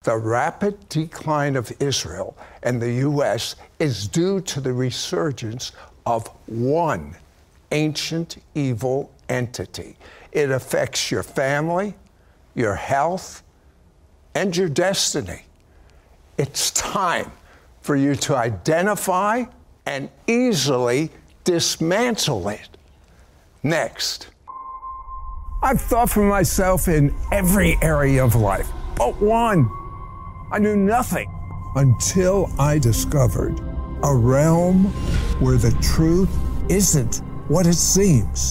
The rapid decline of Israel and the U.S. is due to the resurgence of one ancient evil entity. It affects your family, your health, and your destiny. It's time for you to identify and easily dismantle it. Next. I've thought for myself in every area of life, but one. I knew nothing until I discovered a realm where the truth isn't what it seems.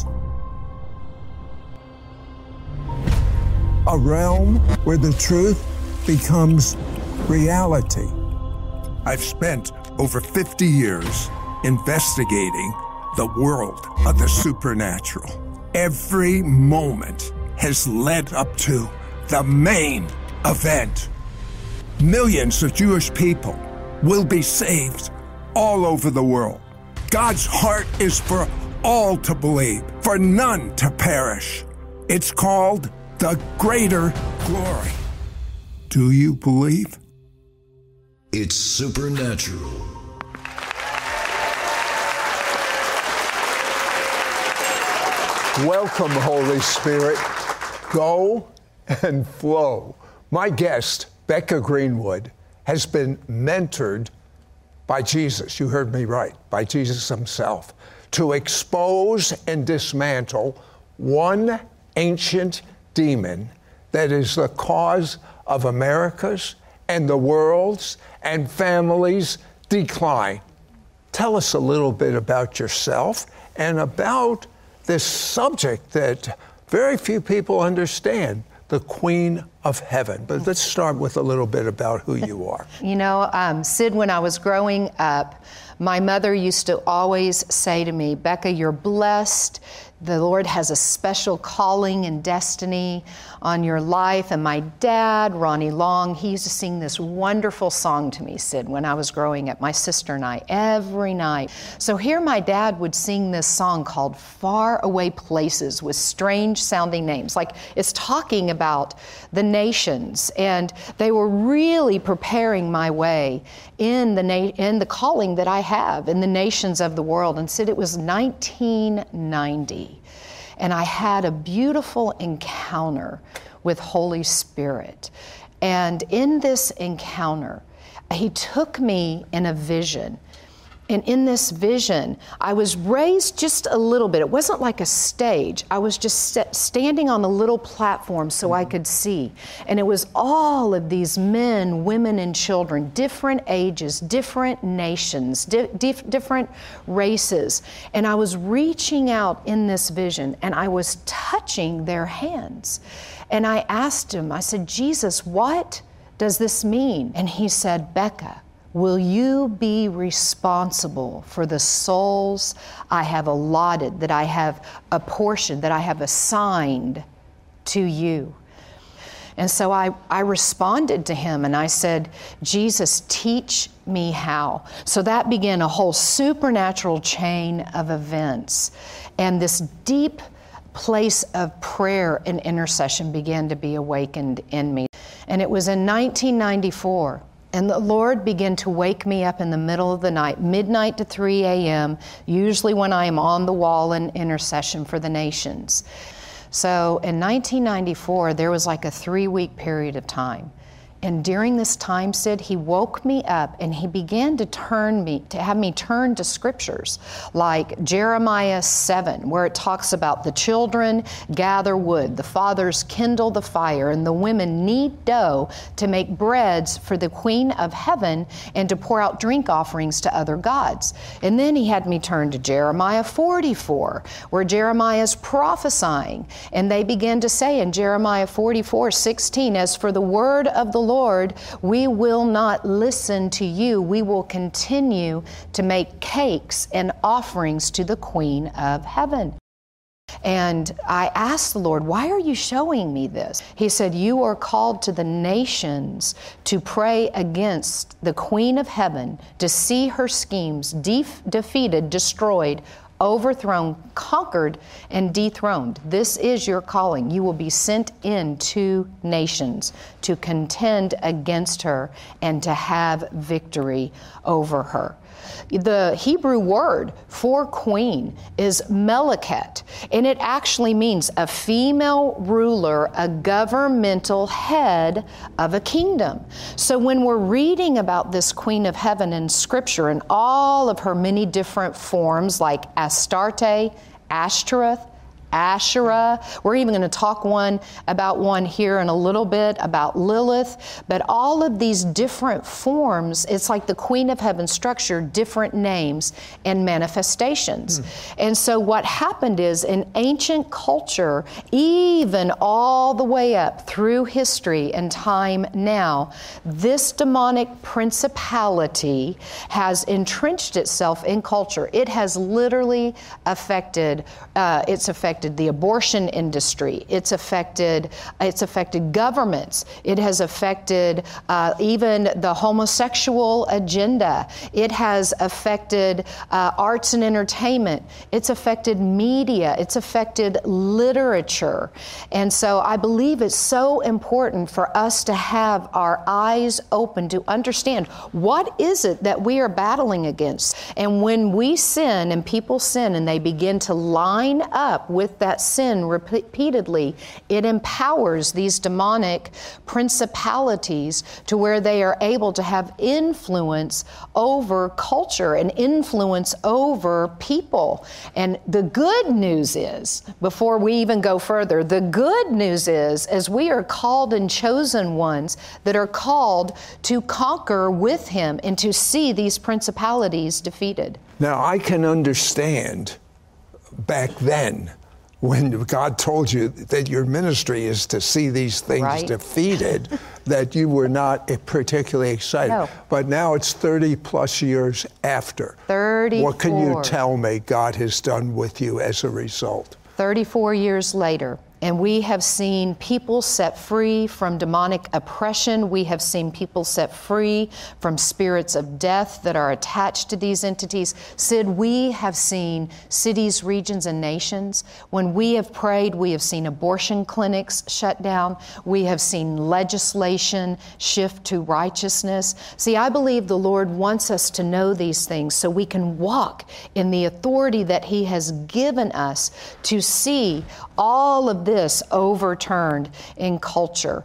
A realm where the truth becomes reality. I've spent over 50 years investigating the world of the supernatural. Every moment has led up to the main event. Millions of Jewish people will be saved all over the world. God's heart is for all to believe, for none to perish. It's called the greater glory. Do you believe? It's supernatural. Welcome, Holy Spirit. Go and flow. My guest, Becca Greenwood, has been mentored by Jesus. You heard me right, by Jesus himself, to expose and dismantle one ancient demon that is the cause of America's and the world's and families' decline. Tell us a little bit about yourself and about this subject that very few people understand, the Queen of Heaven. But let's start with a little bit about who you are. You know, Sid, when I was growing up, my mother used to always say to me, Becca, you're blessed. The Lord has a special calling and destiny on your life. And my dad, Ronnie Long, he used to sing this wonderful song to me, Sid, when I was growing up, my sister and I, every night. So here my dad would sing this song called Far Away Places with strange sounding names. Like it's talking about the nations. And they were really preparing my way in the calling that I have in the nations of the world. And Sid, it was 1990. And I had a beautiful encounter with Holy Spirit. And in this encounter, he took me in a vision. And in this vision, I was raised just a little bit. It wasn't like a stage. I was just standing on a little platform so I could see. And it was all of these men, women, and children, different ages, different nations, different races. And I was reaching out in this vision, and I was touching their hands. And I asked him, I said, Jesus, what does this mean? And he said, Becca, will you be responsible for the souls I have allotted, that I have apportioned, that I have assigned to you? And so I responded to him and I said, Jesus, teach me how. So that began a whole supernatural chain of events. And this deep place of prayer and intercession began to be awakened in me. And it was in 1994. And the Lord began to wake me up in the middle of the night, midnight to 3 a.m., usually when I am on the wall in intercession for the nations. So in 1994, there was like a 3-week period of time. And during this time, Sid, he woke me up and he began to have me turn to scriptures like Jeremiah 7, where it talks about the children gather wood, the fathers kindle the fire, and the women knead dough to make breads for the Queen of Heaven and to pour out drink offerings to other gods. And then he had me turn to Jeremiah 44, where Jeremiah is prophesying. And they began to say in Jeremiah 44:16, as for the word of the Lord, we will not listen to you. We will continue to make cakes and offerings to the Queen of Heaven. And I asked the Lord, why are you showing me this? He said, you are called to the nations to pray against the Queen of Heaven, to see her schemes defeated, destroyed overthrown, conquered, and dethroned. This is your calling. You will be sent into nations to contend against her and to have victory over her. The Hebrew word for queen is Meleket, and it actually means a female ruler, a governmental head of a kingdom. So when we're reading about this Queen of Heaven in Scripture and all of her many different forms like Astarte, Ashtoreth, Asherah. We're even going to talk about one here in a little bit, about Lilith. But all of these different forms, it's like the Queen of Heaven structure, different names and manifestations. And so what happened is in ancient culture, even all the way up through history and time now, this demonic principality has entrenched itself in culture. It has literally affected the abortion industry. It's affected governments. It has affected even the homosexual agenda. It has affected arts and entertainment. It's affected media. It's affected literature. And so I believe it's so important for us to have our eyes open to understand what is it that we are battling against. And when we sin and people sin and they begin to line up with that sin repeatedly, it empowers these demonic principalities to where they are able to have influence over culture and influence over people. And the good news is, before we even go further, the good news is, as we are called and chosen ones that are called to conquer with Him and to see these principalities defeated. Now, I can understand back then when God told you that your ministry is to see these things defeated, that you were not particularly excited. No. But now it's 30 plus years after. 34. What can you tell me God has done with you as a result? 34 years later. And we have seen people set free from demonic oppression. We have seen people set free from spirits of death that are attached to these entities. Sid, we have seen cities, regions, and nations. When we have prayed, we have seen abortion clinics shut down. We have seen legislation shift to righteousness. See, I believe the Lord wants us to know these things so we can walk in the authority that He has given us to see all of this overturned in culture.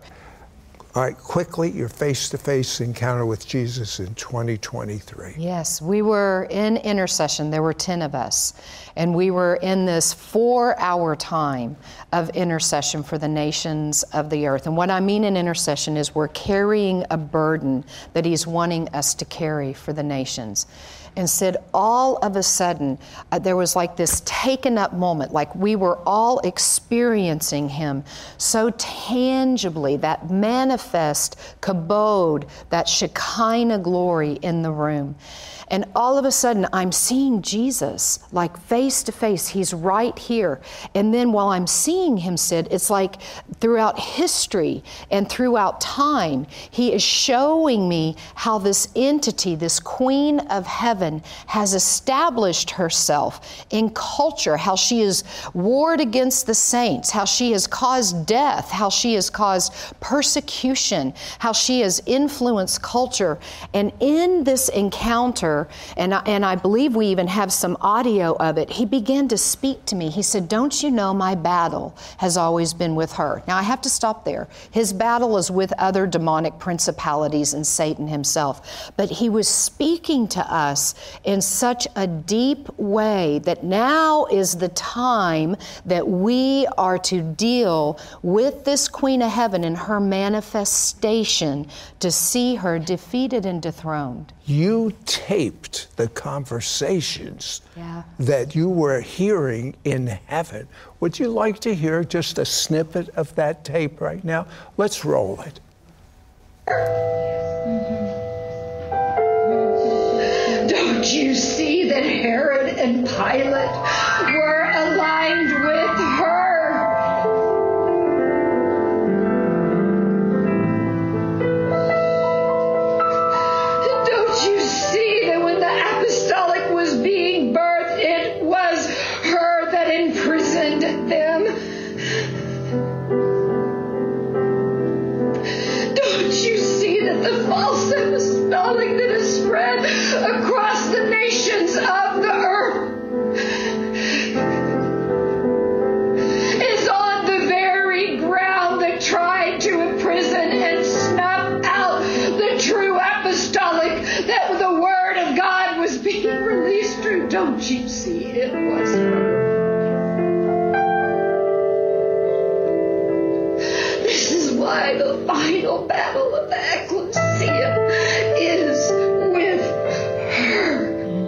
All right, quickly, your face-to-face encounter with Jesus in 2023. Yes, we were in intercession. There were 10 of us. And we were in this 4-hour time of intercession for the nations of the earth. And what I mean in intercession is we're carrying a burden that He's wanting us to carry for the nations. And Sid, all of a sudden, there was like this taken up moment, like we were all experiencing Him so tangibly, that manifest kabod, that Shekinah glory in the room. And all of a sudden, I'm seeing Jesus, like face to face. He's right here. And then while I'm seeing Him, Sid, it's like throughout history and throughout time, He is showing me how this entity, this Queen of Heaven, has established herself in culture, how she has warred against the saints, how she has caused death, how she has caused persecution, how she has influenced culture. And in this encounter, and I believe we even have some audio of it, He began to speak to me. He said, "Don't you know my battle has always been with her?" Now I have to stop there. His battle is with other demonic principalities and Satan himself. But He was speaking to us in such a deep way that now is the time that we are to deal with this Queen of Heaven and her manifestation to see her defeated and dethroned. You taped the conversations that you were hearing in heaven. Would you like to hear just a snippet of that tape right now? Let's roll it. Don't you see that Herod and Pilate were aligned with her? Don't you see that when the apostolic was being birthed, it was apostolic that is spread across the nations of the earth is on the very ground that tried to imprison and snuff out the true apostolic, that the Word of God was being released through. Don't you see it was her? This is why the final battle of the ecclesia is with her.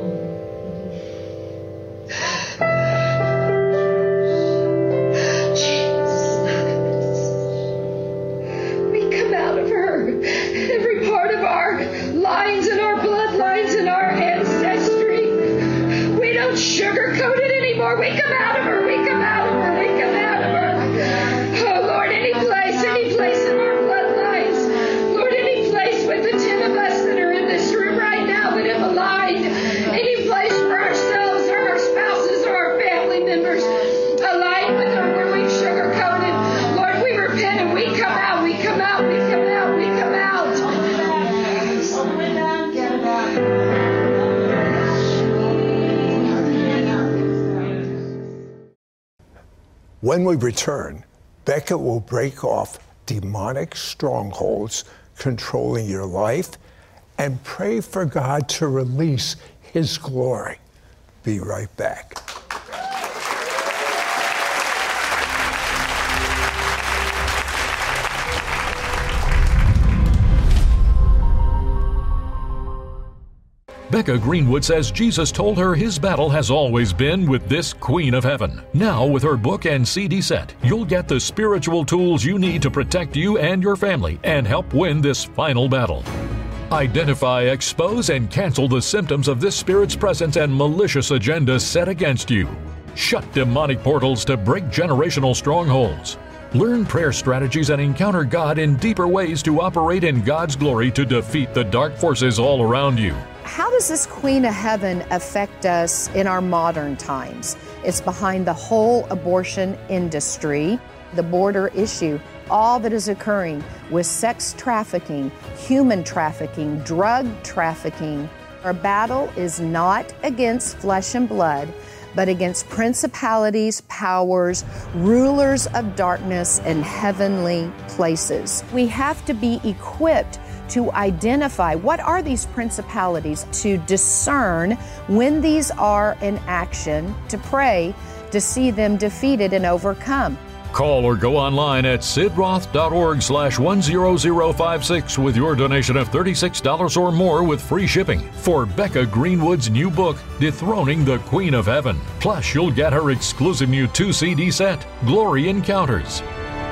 Every part of our lines and our bloodlines and our ancestry. We don't sugarcoat it anymore. We come out of her. We come out of her. We come out of her. Oh, Lord, any place in our bloodlines. Lord, any place with the 10 of us that are in this room right now that have aligned. Any place for ourselves or our spouses or our family members aligned with her where we've sugarcoated. Lord, we repent and we come out. We come out. We come out. We come out. When we return, Becca will break off demonic strongholds controlling your life and pray for God to release His glory. Be right back. Becca Greenwood says Jesus told her his battle has always been with this Queen of Heaven. Now, with her book and CD set, you'll get the spiritual tools you need to protect you and your family and help win this final battle. Identify, expose, and cancel the symptoms of this spirit's presence and malicious agenda set against you. Shut demonic portals to break generational strongholds. Learn prayer strategies and encounter God in deeper ways to operate in God's glory to defeat the dark forces all around you. How does this Queen of Heaven affect us in our modern times? It's behind the whole abortion industry, the border issue, all that is occurring with sex trafficking, human trafficking, drug trafficking. Our battle is not against flesh and blood, but against principalities, powers, rulers of darkness, and heavenly places. We have to be equipped to identify what are these principalities, to discern when these are in action, to pray to see them defeated and overcome. Call or go online at sidroth.org/10056 with your donation of $36 or more with free shipping for Becca Greenwood's new book, Dethroning the Queen of Heaven. Plus, you'll get her exclusive new 2-CD set, Glory Encounters.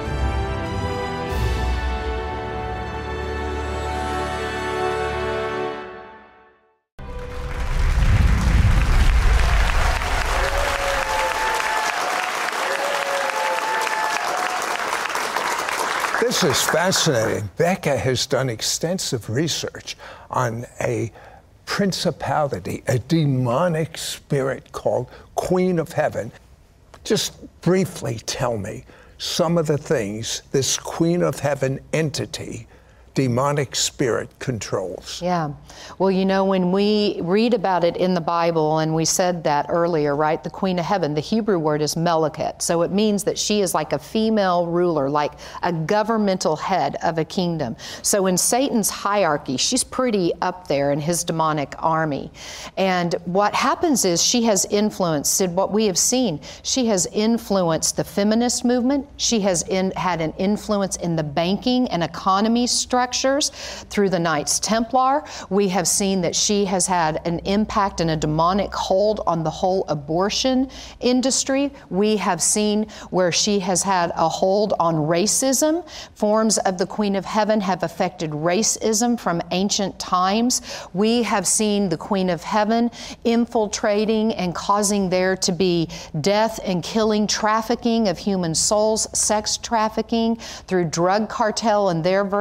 This is fascinating. Becca has done extensive research on a principality, a demonic spirit called Queen of Heaven. Just briefly tell me some of the things this Queen of Heaven entity, demonic spirit, controls. Yeah. Well, you know, when we read about it in the Bible, and we said that earlier, right? The Queen of Heaven, the Hebrew word is Meleket. So it means that she is like a female ruler, like a governmental head of a kingdom. So in Satan's hierarchy, she's pretty up there in his demonic army. And what happens is she has influenced, Sid, what we have seen, she has influenced the feminist movement. She has had an influence in the banking and economy structures through the Knights Templar. We have seen that she has had an impact and a demonic hold on the whole abortion industry. We have seen where she has had a hold on racism. Forms of the Queen of Heaven have affected racism from ancient times. We have seen the Queen of Heaven infiltrating and causing there to be death and killing, trafficking of human souls, sex trafficking through drug cartel and their version of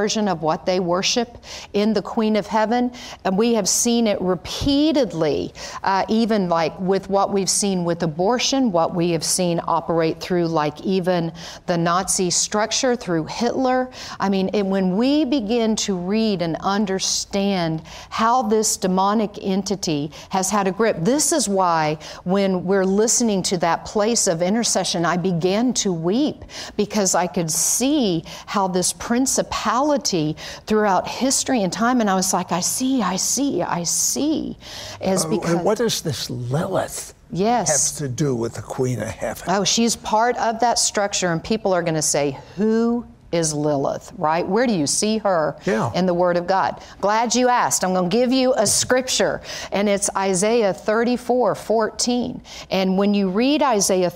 what they worship in the Queen of Heaven. And we have seen it repeatedly, even like with what we've seen with abortion, what we have seen operate through like even the Nazi structure through Hitler. I mean, when we begin to read and understand how this demonic entity has had a grip, this is why when we're listening to that place of intercession, I began to weep, because I could see how this principality throughout history and time, and I was like, I see. And what does this Lilith have to do with the Queen of Heaven? Oh, she's part of that structure, and people are going to say, who is Lilith, right? Where do you see her in the Word of God? Glad you asked. I'm going to give you a scripture, and it's Isaiah 34:14. And when you read Isaiah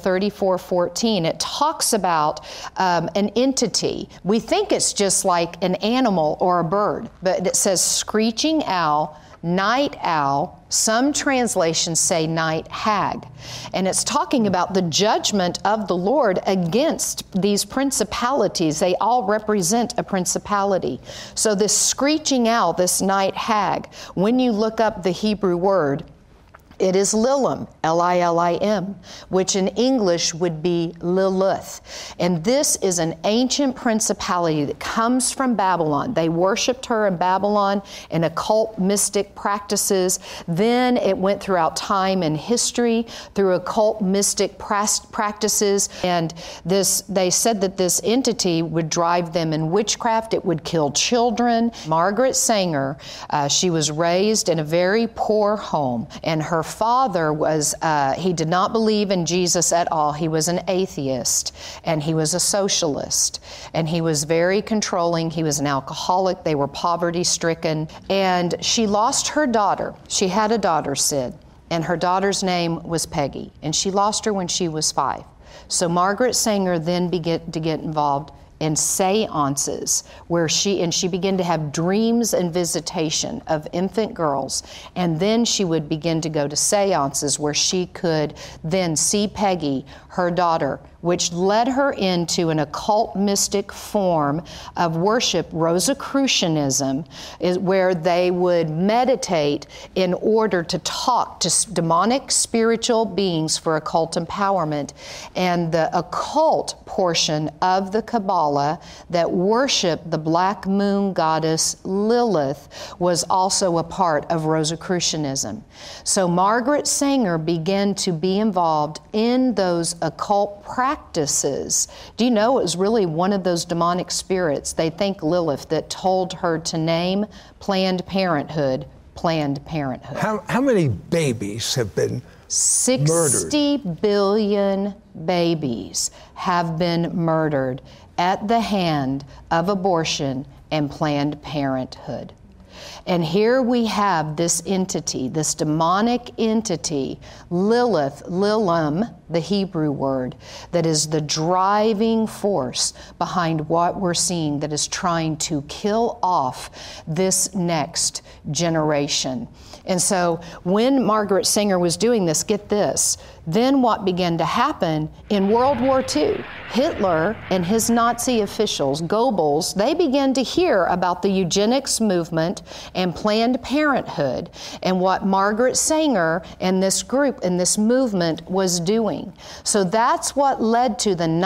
34:14, it talks about an entity. We think it's just like an animal or a bird, but it says screeching owl, night owl. Some translations say night hag. And it's talking about the judgment of the Lord against these principalities. They all represent a principality. So this screeching owl, this night hag, when you look up the Hebrew word, it is Lilim, Lilim, which in English would be Lilith. And this is an ancient principality that comes from Babylon. They worshipped her in Babylon in occult mystic practices. Then it went throughout time and history through occult mystic practices. And they said that this entity would drive them in witchcraft. It would kill children. Margaret Sanger, she was raised in a very poor home, and her father was, he did not believe in Jesus at all. He was an atheist, and he was a socialist, and he was very controlling. He was an alcoholic. They were poverty-stricken, and she lost her daughter. She had a daughter, Sid, and her daughter's name was Peggy, and she lost her when she was 5. So Margaret Sanger then began to get involved in seances, where she began to have dreams and visitation of infant girls. And then she would begin to go to seances where she could then see Peggy, her daughter, which led her into an occult mystic form of worship, Rosicrucianism, where they would meditate in order to talk to demonic spiritual beings for occult empowerment. And the occult portion of the Kabbalah that worshiped the black moon goddess Lilith was also a part of Rosicrucianism. So Margaret Sanger began to be involved in those occult practices. Do you know it was really one of those demonic spirits, they think Lilith, that told her to name Planned Parenthood Planned Parenthood? How many babies have been 60 billion babies have been murdered at the hand of abortion and Planned Parenthood. And here we have this entity, this demonic entity, Lilith, Lilim, the Hebrew word, that is the driving force behind what we're seeing, that is trying to kill off this next generation. And so when Margaret Sanger was doing this, get this, then what began to happen in World War II, Hitler and his Nazi officials, Goebbels, they began to hear about the eugenics movement and Planned Parenthood and what Margaret Sanger and this group and this movement was doing. So that's what led to the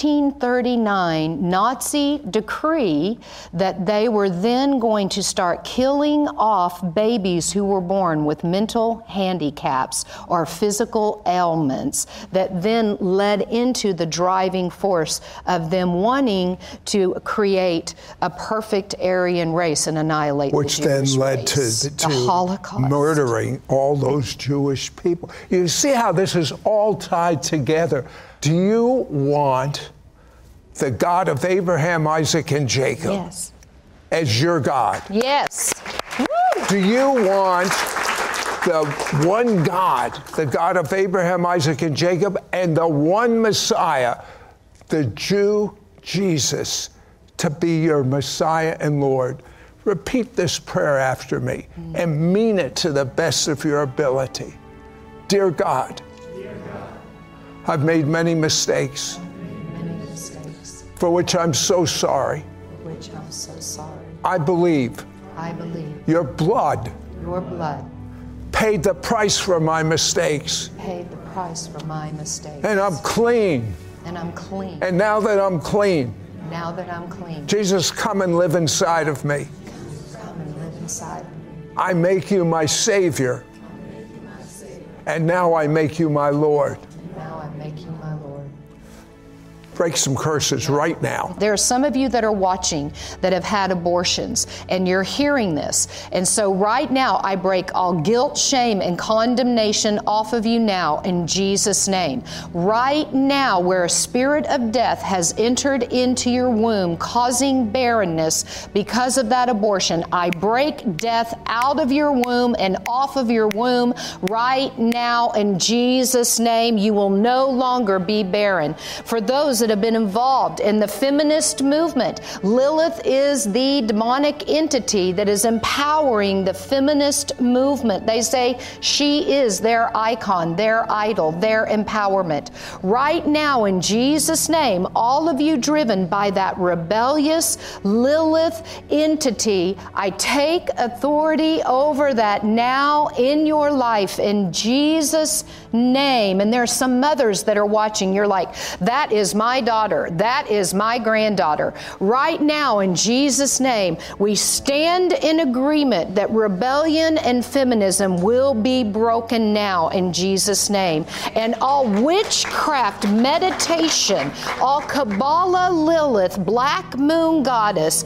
1939 Nazi decree that they were then going to start killing off babies who were born with mental handicaps or physical ailments, that then led into the driving force of them wanting to create a perfect Aryan race and annihilate which the Jewish then led race. to the Holocaust, murdering all those Jewish people. You see how this is all tied together. Do you want the God of Abraham, Isaac, and Jacob as your God? Yes. Woo! Do you want the one God, the God of Abraham, Isaac, and Jacob, and the one Messiah, the Jew Jesus, to be your Messiah and Lord? Repeat this prayer after me and mean it to the best of your ability. Dear God, I've made many mistakes, for which I'm so sorry. I believe I believe your blood your blood paid the price for my mistakes. paid the price for my mistakes. And I'm clean. And I'm clean. And now that I'm clean, Jesus, come and live inside of me. Come and live inside of me. I make you my Savior. And now I make you my Lord. Now I make you my Lord. Break some curses right now. There are some of you that are watching that have had abortions, and you're hearing this. And so right now, I break all guilt, shame, and condemnation off of you now in Jesus' name. Right now, where a spirit of death has entered into your womb, causing barrenness because of that abortion, I break death out of your womb and off of your womb right now in Jesus' name. You will no longer be barren. For those that have been involved in the feminist movement, Lilith is the demonic entity that is empowering the feminist movement. They say she is their icon, their idol, their empowerment. Right now, in Jesus' name, all of you driven by that rebellious Lilith entity, I take authority over that now in your life in Jesus' name. And there are some mothers that are watching. You're like, that is my daughter. That is my granddaughter. Right now, in Jesus' name, we stand in agreement that rebellion and feminism will be broken now in Jesus' name. And all witchcraft meditation, all Kabbalah Lilith, black moon goddess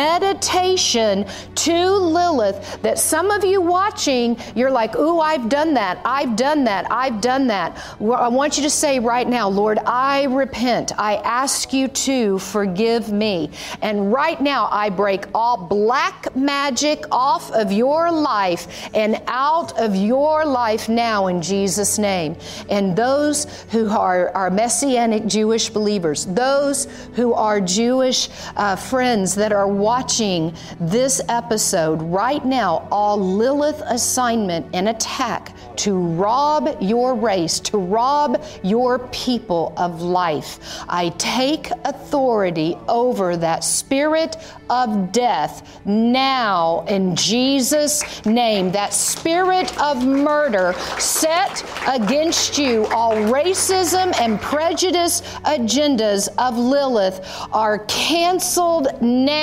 meditation to Lilith, that some of you watching, you're like, ooh, I've done that. I've done that. I've done that. Well, I want you to say right now, Lord, I repent. I ask you to forgive me. And right now, I break all black magic off of your life and out of your life now in Jesus' name. And those who are Messianic Jewish believers, those who are Jewish friends that are watching this episode right now, all Lilith assignment and attack to rob your race, to rob your people of life, I take authority over that spirit of death now in Jesus' name. That spirit of murder set against you, all racism and prejudice agendas of Lilith are canceled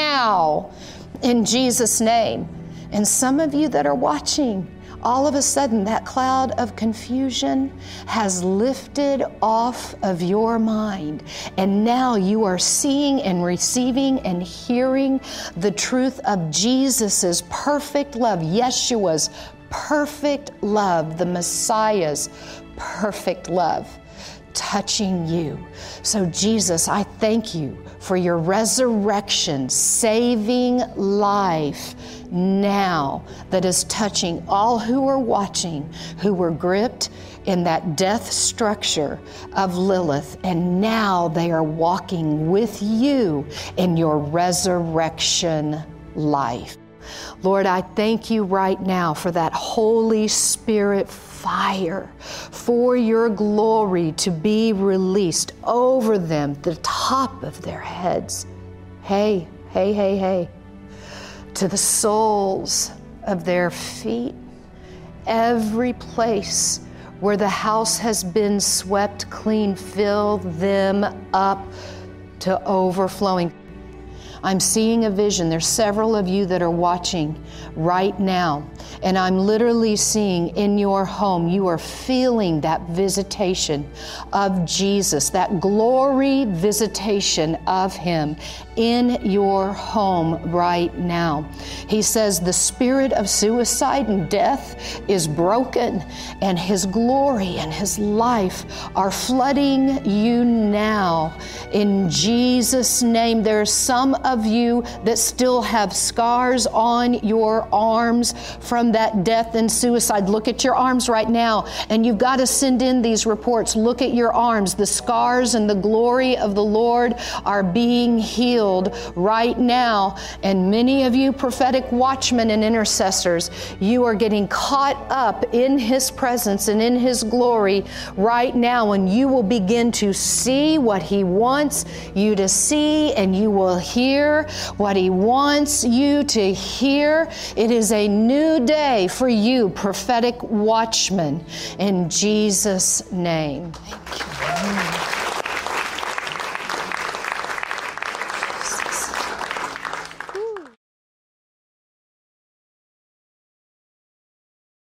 now in Jesus' name. And some of you that are watching, all of a sudden that cloud of confusion has lifted off of your mind. And now you are seeing and receiving and hearing the truth of Jesus's perfect love, Yeshua's perfect love, the Messiah's perfect love, touching you. So Jesus, I thank you for your resurrection, saving life now that is touching all who are watching, who were gripped in that death structure of Lilith, and now they are walking with you in your resurrection life. Lord, I thank you right now for that Holy Spirit fire, for your glory to be released over them, the top of their heads. Hey, hey, hey, hey. To the soles of their feet, every place where the house has been swept clean, fill them up to overflowing. I'm seeing a vision. There's several of you that are watching right now, and I'm literally seeing in your home, you are feeling that visitation of Jesus, that glory visitation of Him in your home right now. He says the spirit of suicide and death is broken, and His glory and His life are flooding you now. In Jesus' name, there's some of you that still have scars on your arms from that death and suicide. Look at your arms right now, and you've got to send in these reports. Look at your arms. The scars and the glory of the Lord are being healed right now. And many of you prophetic watchmen and intercessors, you are getting caught up in His presence and in His glory right now, and you will begin to see what He wants you to see, and you will hear hear what He wants you to hear. It is a new day for you, prophetic watchmen, in Jesus' name. Thank you.